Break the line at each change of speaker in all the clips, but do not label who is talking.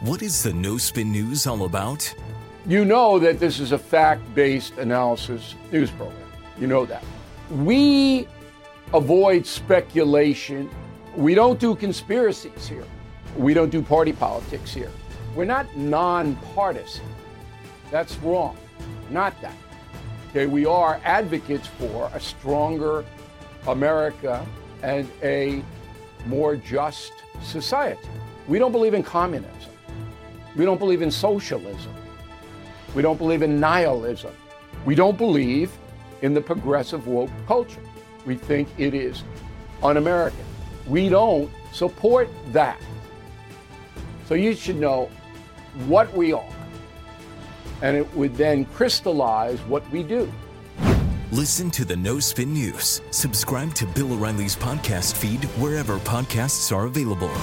What is the No Spin News all about?
You know that this is a fact-based analysis news program. You know that. We avoid speculation. We don't do conspiracies here. We don't do party politics here. We're not nonpartisan. That's wrong. Not that. Okay, we are advocates for a stronger America and a more just society. We don't believe in communism. We don't believe in socialism. We don't believe in nihilism. We don't believe in the progressive woke culture. We think it is un-American. We don't support that. So you should know what we are, and it would then crystallize what we do.
Listen to the No Spin News. Subscribe to Bill O'Reilly's podcast feed wherever podcasts are available.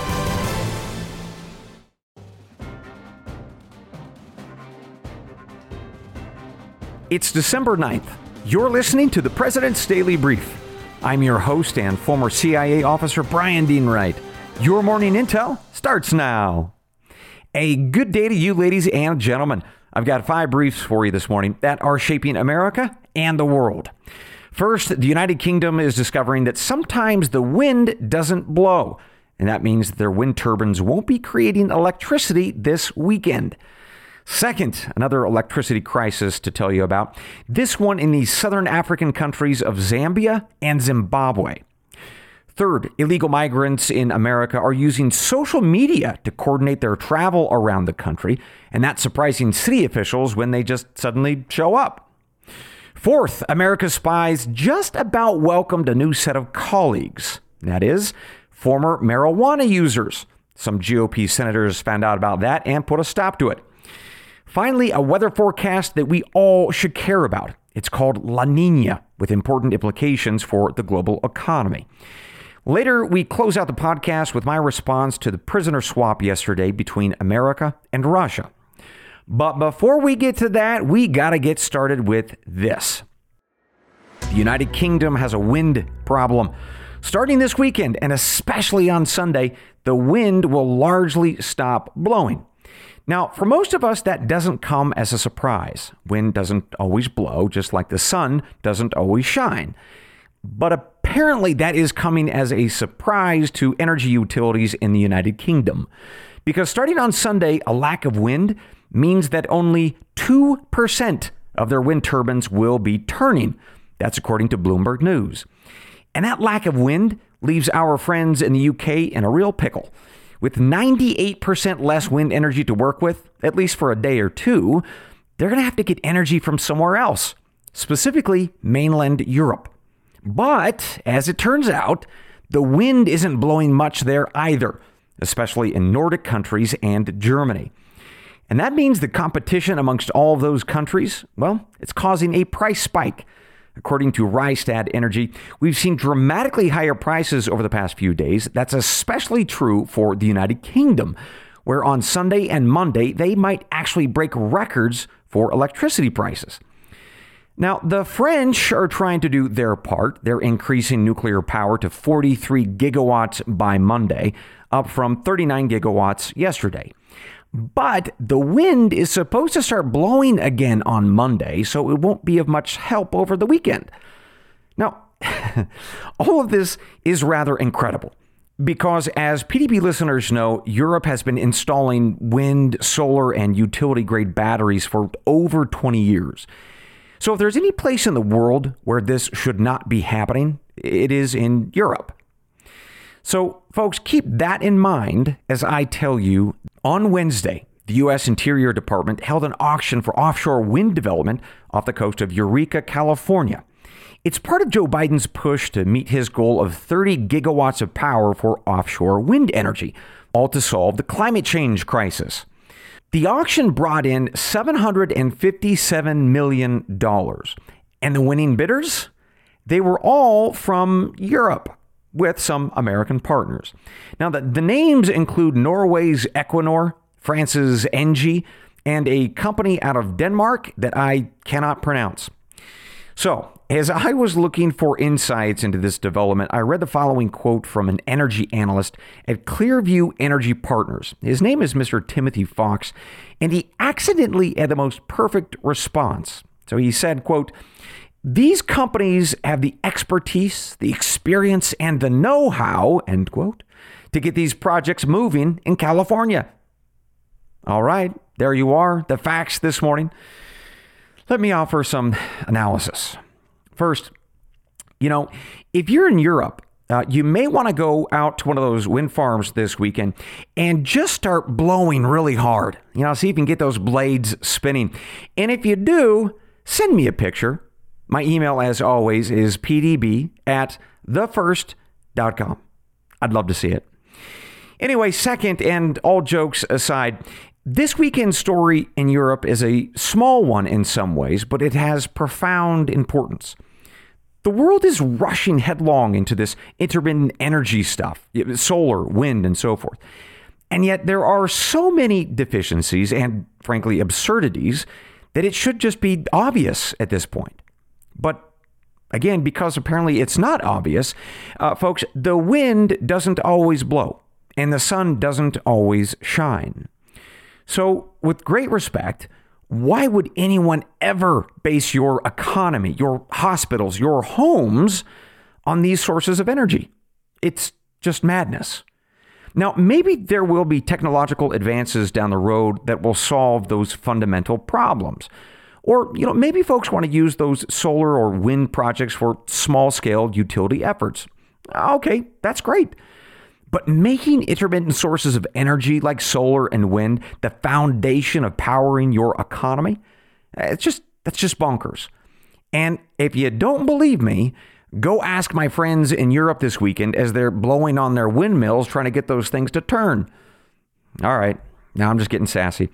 It's December 9th. You're listening to the President's Daily Brief. I'm your host and former CIA officer Brian Dean Wright. Your morning intel starts now. A good day to you, ladies and gentlemen. I've got 5 briefs for you this morning that are shaping America and the world. First, the United Kingdom is discovering that sometimes the wind doesn't blow, and that means that their wind turbines won't be creating electricity this weekend. Second, another electricity crisis to tell you about, this one in the southern African countries of Zambia and Zimbabwe. Third, illegal migrants in America are using social media to coordinate their travel around the country, and that's surprising city officials when they just suddenly show up. Fourth, America's spies just about welcomed a new set of colleagues. That is, former marijuana users. Some GOP senators found out about that and put a stop to it. Finally, a weather forecast that we all should care about. It's called La Nina, with important implications for the global economy. Later, we close out the podcast with my response to the prisoner swap yesterday between America and Russia. But before we get to that, we got to get started with this. The United Kingdom has a wind problem. Starting this weekend, and especially on Sunday, the wind will largely stop blowing. Now, for most of us, that doesn't come as a surprise. Wind doesn't always blow, just like the sun doesn't always shine. But apparently that is coming as a surprise to energy utilities in the United Kingdom. Because starting on Sunday, a lack of wind means that only 2% of their wind turbines will be turning. That's according to Bloomberg News. And that lack of wind leaves our friends in the UK in a real pickle. With 98% less wind energy to work with, at least for a day or two, they're going to have to get energy from somewhere else, specifically mainland Europe. But as it turns out, the wind isn't blowing much there either, especially in Nordic countries and Germany. And that means the competition amongst all of those countries, well, it's causing a price spike. According to Rystad Energy, we've seen dramatically higher prices over the past few days. That's especially true for the United Kingdom, where on Sunday and Monday, they might actually break records for electricity prices. Now, the French are trying to do their part. They're increasing nuclear power to 43 gigawatts by Monday, up from 39 gigawatts yesterday. But the wind is supposed to start blowing again on Monday, so it won't be of much help over the weekend. Now, all of this is rather incredible because, as PDB listeners know, Europe has been installing wind, solar, and utility-grade batteries for over 20 years. So if there's any place in the world where this should not be happening, it is in Europe. So, folks, keep that in mind as I tell you, on Wednesday, the U.S. Interior Department held an auction for offshore wind development off the coast of Eureka, California. It's part of Joe Biden's push to meet his goal of 30 gigawatts of power for offshore wind energy, all to solve the climate change crisis. The auction brought in $757 million. And the winning bidders? They were all from Europe, with some American partners. Now, the names include Norway's Equinor, France's Engie, and a company out of Denmark that I cannot pronounce. So, as I was looking for insights into this development, I read the following quote from an energy analyst at Clearview Energy Partners. His name is Mr. Timothy Fox, and he accidentally had the most perfect response. So he said, quote, "These companies have the expertise, the experience, and the know-how," end quote, "to get these projects moving in California." All right, there you are, the facts this morning. Let me offer some analysis. First, if you're in Europe, you may want to go out to one of those wind farms this weekend and just start blowing really hard. See if you can get those blades spinning. And if you do, send me a picture. My email, as always, is pdb@thefirst.com. I'd love to see it. Anyway, second, and all jokes aside, this weekend's story in Europe is a small one in some ways, but it has profound importance. The world is rushing headlong into this intermittent energy stuff, solar, wind, and so forth. And yet there are so many deficiencies and, frankly, absurdities that it should just be obvious at this point. But again, because apparently it's not obvious, folks, the wind doesn't always blow and the sun doesn't always shine. So with great respect, why would anyone ever base your economy, your hospitals, your homes on these sources of energy? It's just madness. Now, maybe there will be technological advances down the road that will solve those fundamental problems. Or, maybe folks want to use those solar or wind projects for small-scale utility efforts. Okay, that's great. But making intermittent sources of energy like solar and wind the foundation of powering your economy, that's just bonkers. And if you don't believe me, go ask my friends in Europe this weekend as they're blowing on their windmills trying to get those things to turn. All right, now I'm just getting sassy.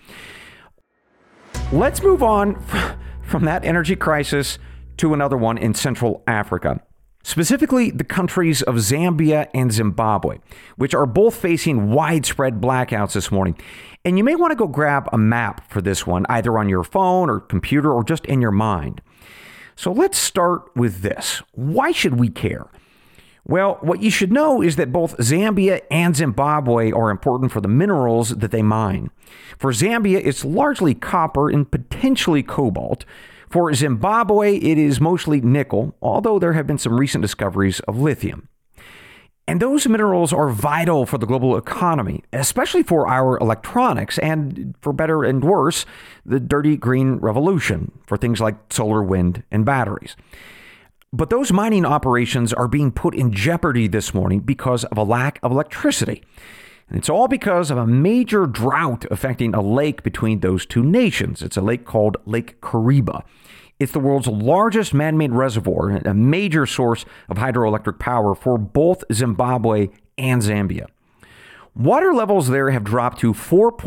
Let's move on from that energy crisis to another one in Central Africa. Specifically, the countries of Zambia and Zimbabwe, which are both facing widespread blackouts this morning. And you may want to go grab a map for this one, either on your phone or computer or just in your mind. So let's start with this. Why should we care? Well, what you should know is that both Zambia and Zimbabwe are important for the minerals that they mine. For Zambia, it's largely copper and potentially cobalt. For Zimbabwe, it is mostly nickel, although there have been some recent discoveries of lithium. And those minerals are vital for the global economy, especially for our electronics and, for better and worse, the dirty green revolution for things like solar, wind, and batteries. But those mining operations are being put in jeopardy this morning because of a lack of electricity. And it's all because of a major drought affecting a lake between those two nations. It's a lake called Lake Kariba. It's the world's largest man-made reservoir and a major source of hydroelectric power for both Zimbabwe and Zambia. Water levels there have dropped to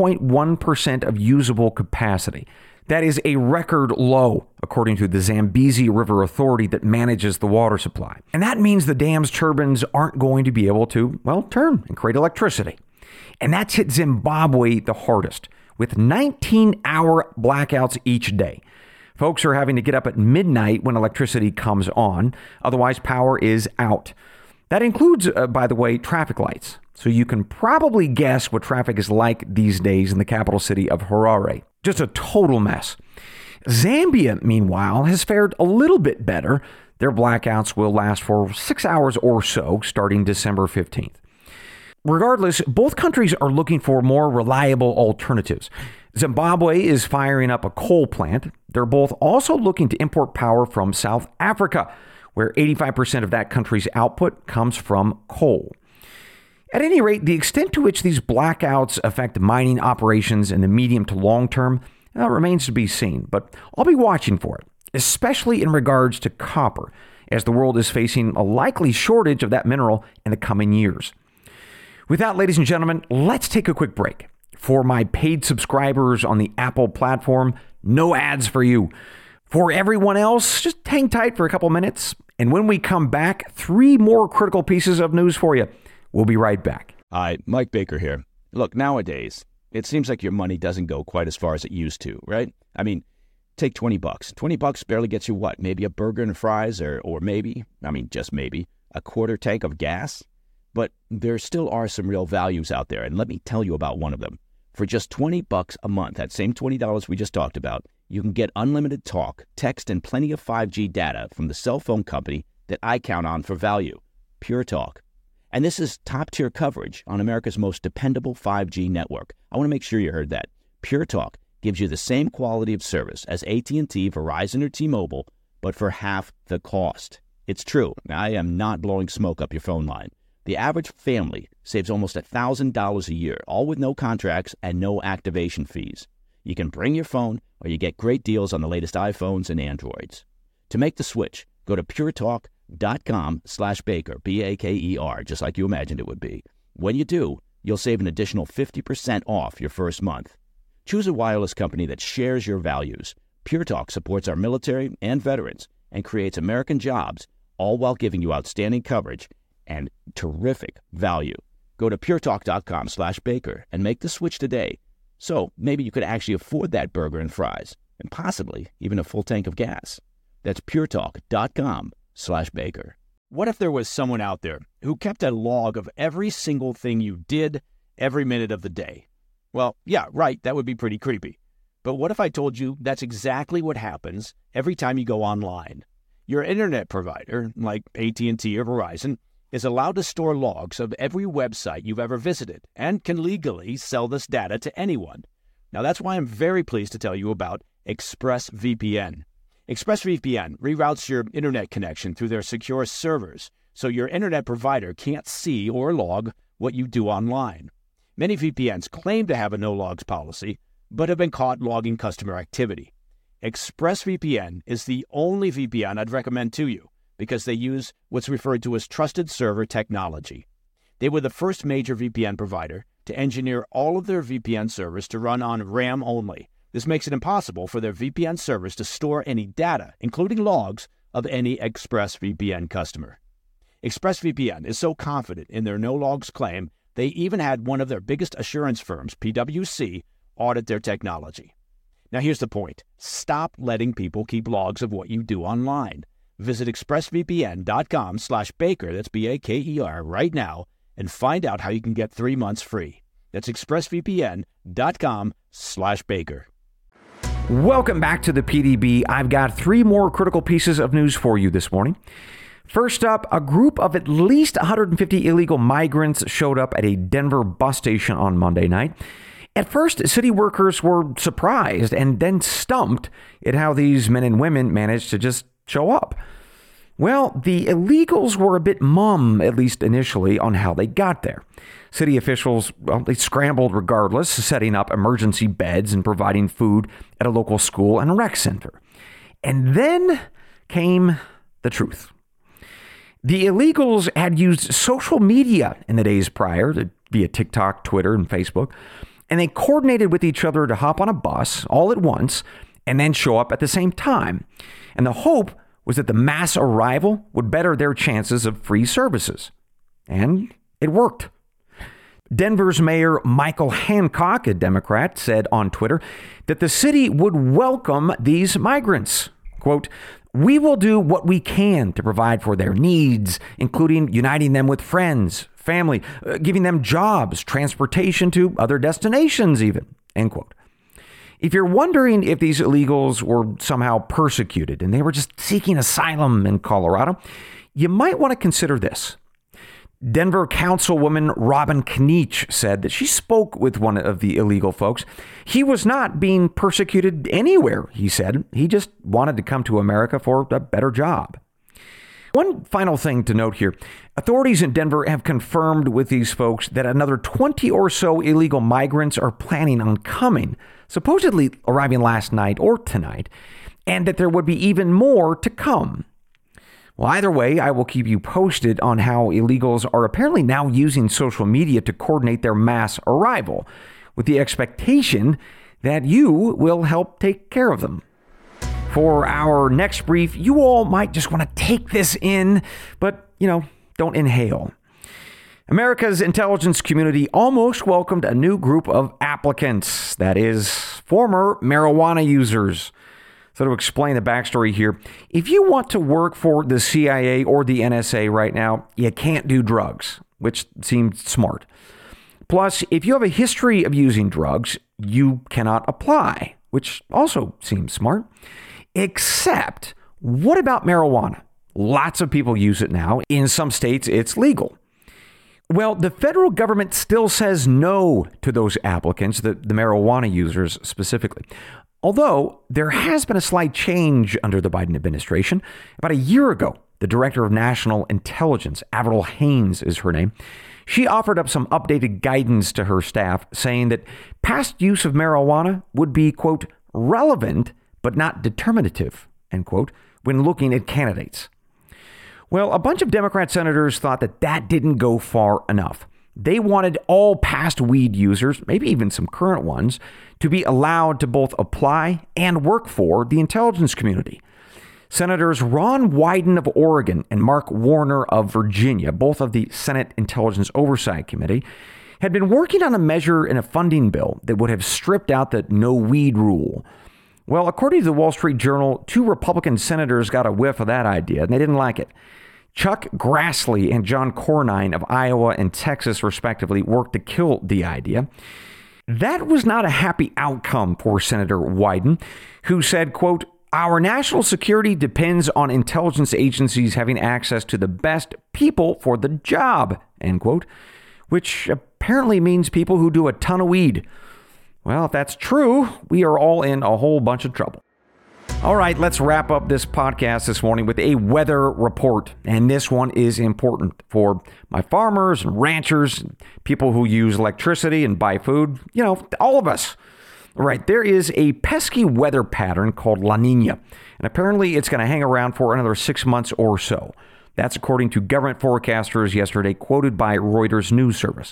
4.1% of usable capacity. That is a record low, according to the Zambezi River Authority that manages the water supply. And that means the dam's turbines aren't going to be able to, turn and create electricity. And that's hit Zimbabwe the hardest, with 19-hour blackouts each day. Folks are having to get up at midnight when electricity comes on. Otherwise, power is out. That includes, by the way, traffic lights. So you can probably guess what traffic is like these days in the capital city of Harare. Just a total mess. Zambia, meanwhile, has fared a little bit better. Their blackouts will last for 6 hours or so, starting December 15th. Regardless, both countries are looking for more reliable alternatives. Zimbabwe is firing up a coal plant. They're both also looking to import power from South Africa, where 85% of that country's output comes from coal. At any rate, the extent to which these blackouts affect mining operations in the medium to long term remains to be seen, but I'll be watching for it, especially in regards to copper, as the world is facing a likely shortage of that mineral in the coming years. With that, ladies and gentlemen, let's take a quick break. For my paid subscribers on the Apple platform, no ads for you. For everyone else, just hang tight for a couple minutes. And when we come back, 3 more critical pieces of news for you. We'll be right back.
Hi, Mike Baker here. Look, nowadays, it seems like your money doesn't go quite as far as it used to, right? I mean, Take $20. $20 barely gets you what? Maybe a burger and fries or maybe, just maybe, a quarter tank of gas? But there still are some real values out there, and let me tell you about one of them. For just $20 a month, that same $20 we just talked about, you can get unlimited talk, text, and plenty of 5G data from the cell phone company that I count on for value, Pure Talk. And this is top-tier coverage on America's most dependable 5G network. I want to make sure you heard that. Pure Talk gives you the same quality of service as AT&T, Verizon, or T-Mobile, but for half the cost. It's true. I am not blowing smoke up your phone line. The average family saves almost $1,000 a year, all with no contracts and no activation fees. You can bring your phone, or you get great deals on the latest iPhones and Androids. To make the switch, go to puretalk.com/Baker, B-A-K-E-R, just like you imagined it would be. When you do, you'll save an additional 50% off your first month. Choose a wireless company that shares your values. Pure Talk supports our military and veterans and creates American jobs, all while giving you outstanding coverage and terrific value. Go to puretalk.com/Baker and make the switch today. So maybe you could actually afford that burger and fries and possibly even a full tank of gas. That's puretalk.com/Baker. What if there was someone out there who kept a log of every single thing you did every minute of the day? Well, yeah, right, that would be pretty creepy. But what if I told you that's exactly what happens every time you go online? Your internet provider, like AT&T or Verizon, is allowed to store logs of every website you've ever visited and can legally sell this data to anyone. Now, that's why I'm very pleased to tell you about ExpressVPN. ExpressVPN reroutes your internet connection through their secure servers, so your internet provider can't see or log what you do online. Many VPNs claim to have a no-logs policy, but have been caught logging customer activity. ExpressVPN is the only VPN I'd recommend to you because they use what's referred to as trusted server technology. They were the first major VPN provider to engineer all of their VPN servers to run on RAM only. This makes it impossible for their VPN servers to store any data, including logs, of any ExpressVPN customer. ExpressVPN is so confident in their no-logs claim, they even had one of their biggest assurance firms, PwC, audit their technology. Now here's the point. Stop letting people keep logs of what you do online. Visit expressvpn.com/Baker, that's B-A-K-E-R, right now, and find out how you can get 3 months free. That's expressvpn.com/Baker.
Welcome back to the PDB. I've got 3 more critical pieces of news for you this morning. First up, a group of at least 150 illegal migrants showed up at a Denver bus station on Monday night. At first, city workers were surprised and then stumped at how these men and women managed to just show up. Well, the illegals were a bit mum, at least initially, on how they got there. City officials, they scrambled regardless, setting up emergency beds and providing food at a local school and a rec center. And then came the truth. The illegals had used social media in the days prior, via TikTok, Twitter, and Facebook, and they coordinated with each other to hop on a bus all at once and then show up at the same time. And the hope was that the mass arrival would better their chances of free services. And it worked. Denver's Mayor Michael Hancock, a Democrat, said on Twitter that the city would welcome these migrants. Quote, "We will do what we can to provide for their needs, including uniting them with friends, family, giving them jobs, transportation to other destinations even," end quote. If you're wondering if these illegals were somehow persecuted and they were just seeking asylum in Colorado, you might want to consider this. Denver Councilwoman Robin Kniech said that she spoke with one of the illegal folks. He was not being persecuted anywhere, he said. He just wanted to come to America for a better job. One final thing to note here. Authorities in Denver have confirmed with these folks that another 20 or so illegal migrants are planning on coming, supposedly arriving last night or tonight, and that there would be even more to come. Well, either way, I will keep you posted on how illegals are apparently now using social media to coordinate their mass arrival, with the expectation that you will help take care of them. For our next brief, you all might just want to take this in, but, don't inhale. America's intelligence community almost welcomed a new group of applicants, that is, former marijuana users. So to explain the backstory here, if you want to work for the CIA or the NSA right now, you can't do drugs, which seems smart. Plus, if you have a history of using drugs, you cannot apply, which also seems smart. Except, what about marijuana? Lots of people use it now. In some states, it's legal. Well, the federal government still says no to those applicants, the marijuana users specifically. Although there has been a slight change under the Biden administration. About a year ago, the Director of National Intelligence, Avril Haines is her name, she offered up some updated guidance to her staff, saying that past use of marijuana would be, quote, relevant, but not determinative, end quote, when looking at candidates. Well, a bunch of Democrat senators thought that didn't go far enough. They wanted all past weed users, maybe even some current ones, to be allowed to both apply and work for the intelligence community. Senators Ron Wyden of Oregon and Mark Warner of Virginia, both of the Senate Intelligence Oversight Committee, had been working on a measure in a funding bill that would have stripped out the no weed rule. Well, according to the Wall Street Journal, 2 Republican senators got a whiff of that idea, and they didn't like it. Chuck Grassley and John Cornyn of Iowa and Texas, respectively, worked to kill the idea. That was not a happy outcome for Senator Wyden, who said, quote, our national security depends on intelligence agencies having access to the best people for the job, end quote, which apparently means people who do a ton of weed. Well, if that's true, we are all in a whole bunch of trouble. All right, let's wrap up this podcast this morning with a weather report. And this one is important for my farmers and ranchers, people who use electricity and buy food, all of us. Right, there is a pesky weather pattern called La Nina, and apparently it's going to hang around for another 6 months or so. That's according to government forecasters yesterday, quoted by Reuters News Service.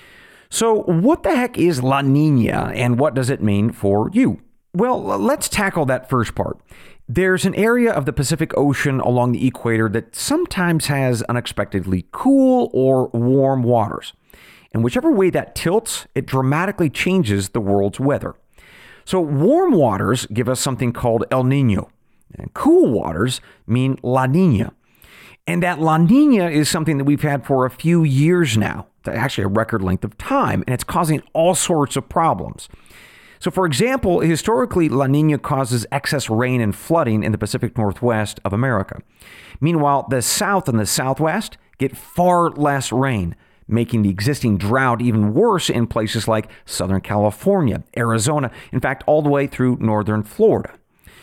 So what the heck is La Nina, and what does it mean for you? Well, let's tackle that first part. There's an area of the Pacific Ocean along the equator that sometimes has unexpectedly cool or warm waters. And whichever way that tilts, it dramatically changes the world's weather. So warm waters give us something called El Nino, and cool waters mean La Nina. And that La Nina is something that we've had for a few years now, actually a record length of time, and it's causing all sorts of problems. So for example, historically, La Nina causes excess rain and flooding in the Pacific Northwest of America. Meanwhile, the South and the Southwest get far less rain, making the existing drought even worse in places like Southern California, Arizona, in fact, all the way through northern Florida.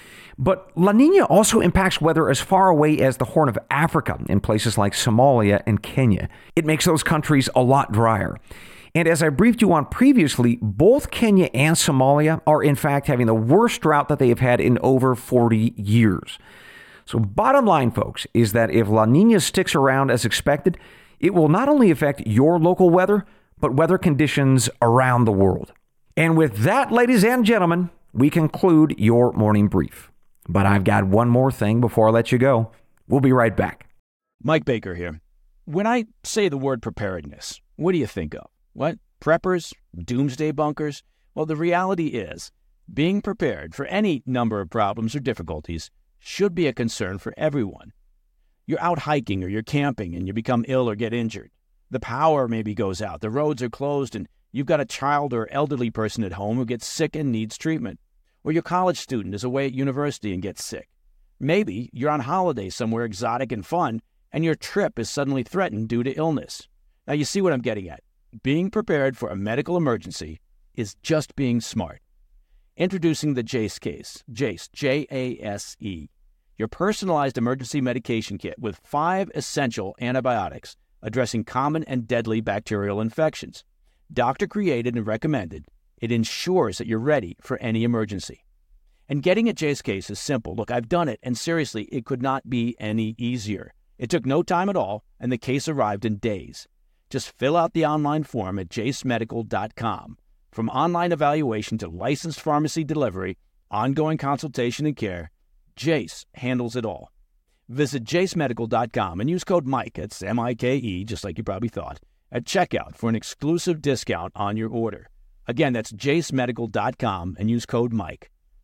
But La Nina also impacts weather as far away as the Horn of Africa in places like Somalia and Kenya. It makes those countries a lot drier. And as I briefed you on previously, both Kenya and Somalia are in fact having the worst drought that they have had in over 40 years. So bottom line, folks, is that if La Nina sticks around as expected, it will not only affect your local weather, but weather conditions around the world. And with that, ladies and gentlemen, we conclude your morning brief. But I've got one more thing before I let you go. We'll be right back.
Mike Baker here. When I say the word preparedness, what do you think of? What? Preppers? Doomsday bunkers? Well, the reality is, being prepared for any number of problems or difficulties should be a concern for everyone. You're out hiking or you're camping and you become ill or get injured. The power maybe goes out, the roads are closed, and you've got a child or elderly person at home who gets sick and needs treatment. Or your college student is away at university and gets sick. Maybe you're on holiday somewhere exotic and fun, and your trip is suddenly threatened due to illness. Now you see what I'm getting at. Being prepared for a medical emergency is just being smart. Introducing the Jase case. Jase, J-A-S-E. Your personalized emergency medication kit with 5 essential antibiotics addressing common and deadly bacterial infections. Doctor created and recommended. It ensures that you're ready for any emergency. And getting a Jase case is simple. Look, I've done it, and seriously, it could not be any easier. It took no time at all, and the case arrived in days. Just fill out the online form at jasemedical.com. From online evaluation to licensed pharmacy delivery, ongoing consultation and care, Jase handles it all. Visit jasemedical.com and use code Mike, that's M-I-K-E, just like you probably thought, at checkout for an exclusive discount on your order. Again, that's jasemedical.com and use code Mike.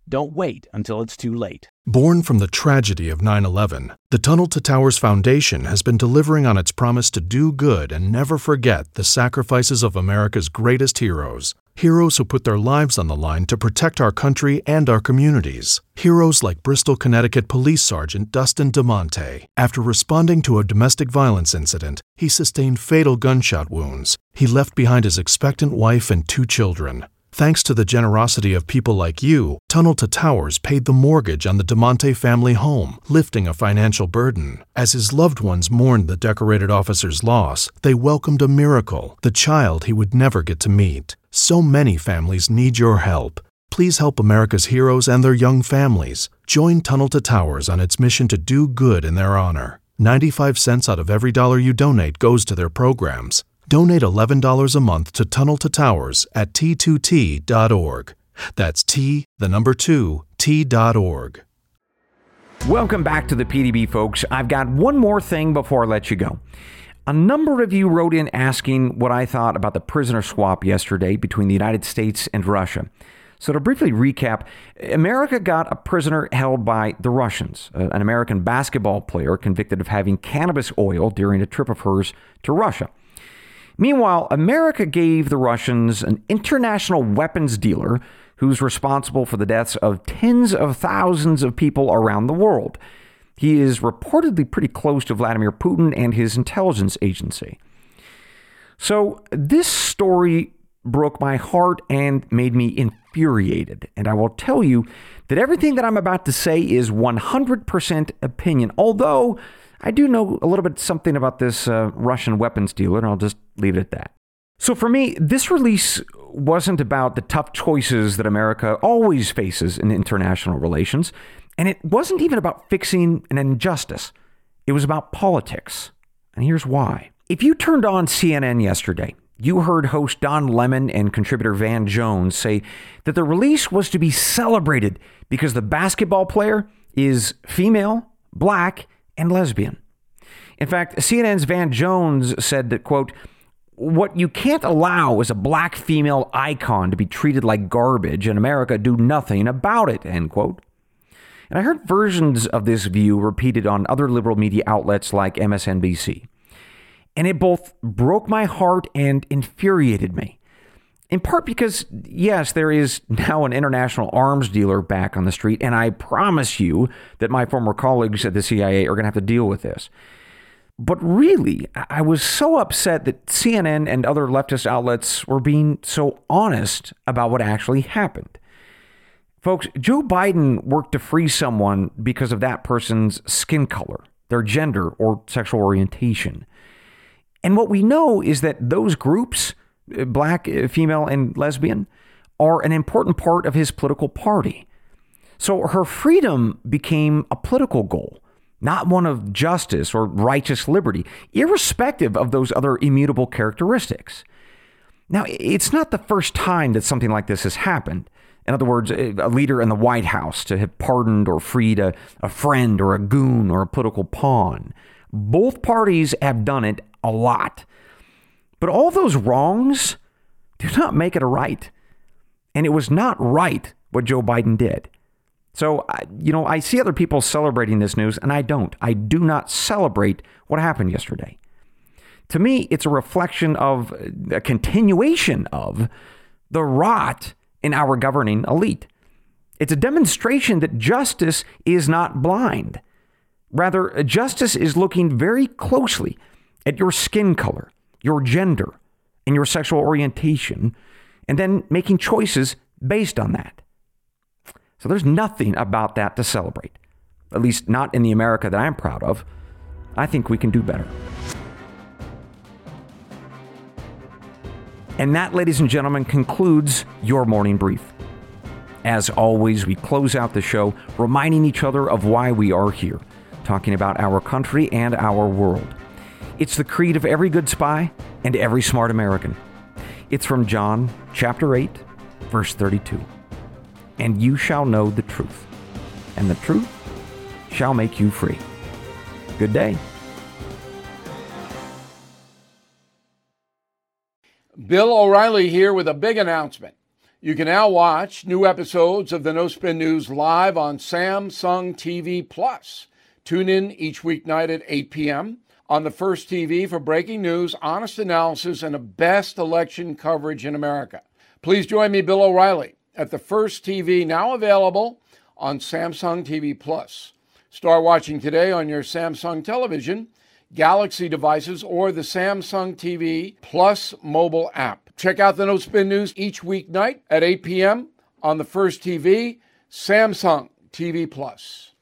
Don't wait until it's too late.
Born from the tragedy of 9/11, the Tunnel to Towers Foundation has been delivering on its promise to do good and never forget the sacrifices of America's greatest heroes. Heroes who put their lives on the line to protect our country and our communities. Heroes like Bristol, Connecticut Police Sergeant Dustin DeMonte. After responding to a domestic violence incident, he sustained fatal gunshot wounds. He left behind his expectant wife and 2 children. Thanks to the generosity of people like you, Tunnel to Towers paid the mortgage on the DeMonte family home, lifting a financial burden. As his loved ones mourned the decorated officer's loss, they welcomed a miracle, the child he would never get to meet. So many families need your help. Please help America's heroes and their young families. Join Tunnel to Towers on its mission to do good in their honor. 95 cents out of every dollar you donate goes to their programs. Donate $11 a month to Tunnel to Towers at T2T.org. That's T2T.org.
Welcome back to the PDB, folks. I've got one more thing before I let you go. A number of you wrote in asking what I thought about the prisoner swap yesterday between the United States and Russia. So to briefly recap, America got a prisoner held by the Russians, an American basketball player convicted of having cannabis oil during a trip of hers to Russia. Meanwhile, America gave the Russians an international weapons dealer who's responsible for the deaths of tens of thousands of people around the world. He is reportedly pretty close to Vladimir Putin and his intelligence agency. So this story broke my heart and made me infuriated. And I will tell you that everything that I'm about to say is 100% opinion, although I do know a little bit something about this Russian weapons dealer, and I'll just leave it at that. So for me, this release wasn't about the tough choices that America always faces in international relations, and it wasn't even about fixing an injustice. It was about politics, and here's why. If you turned on CNN yesterday, you heard host Don Lemon and contributor Van Jones say that the release was to be celebrated because the basketball player is female, black, and lesbian. In fact, CNN's Van Jones said that, quote, "What you can't allow is a black female icon to be treated like garbage and America do nothing about it," end quote. And I heard versions of this view repeated on other liberal media outlets like MSNBC. And it both broke my heart and infuriated me. In part because, yes, there is now an international arms dealer back on the street, and I promise you that my former colleagues at the CIA are going to have to deal with this. But really, I was so upset that CNN and other leftist outlets were being so honest about what actually happened. Folks, Joe Biden worked to free someone because of that person's skin color, their gender, or sexual orientation. And what we know is that those groups, black, female, and lesbian, are an important part of his political party. So her freedom became a political goal, not one of justice or righteous liberty, irrespective of those other immutable characteristics. Now, it's not the first time that something like this has happened. In other words, a leader in the White House to have pardoned or freed a friend or a goon or a political pawn. Both parties have done it a lot. But all those wrongs do not make it a right. And it was not right what Joe Biden did. So, I see other people celebrating this news, and I don't. I do not celebrate what happened yesterday. To me, it's a reflection of a continuation of the rot in our governing elite. It's a demonstration that justice is not blind. Rather, justice is looking very closely at your skin color, your gender, and your sexual orientation, and then making choices based on that. So there's nothing about that to celebrate, at least not in the America that I'm proud of. I think we can do better. And that, ladies and gentlemen, concludes your morning brief. As always, we close out the show reminding each other of why we are here, talking about our country and our world. It's the creed of every good spy and every smart American. It's from John chapter 8, verse 32. And you shall know the truth, and the truth shall make you free. Good day.
Bill O'Reilly here with a big announcement. You can now watch new episodes of the No Spin News live on Samsung TV Plus. Tune in each weeknight at 8 p.m. on the First TV for breaking news, honest analysis, and the best election coverage in America. Please join me, Bill O'Reilly, at the First TV, now available on Samsung TV Plus. Start watching today on your Samsung television, Galaxy devices, or the Samsung TV Plus mobile app. Check out the No Spin News each weeknight at 8 p.m. on the First TV, Samsung TV Plus.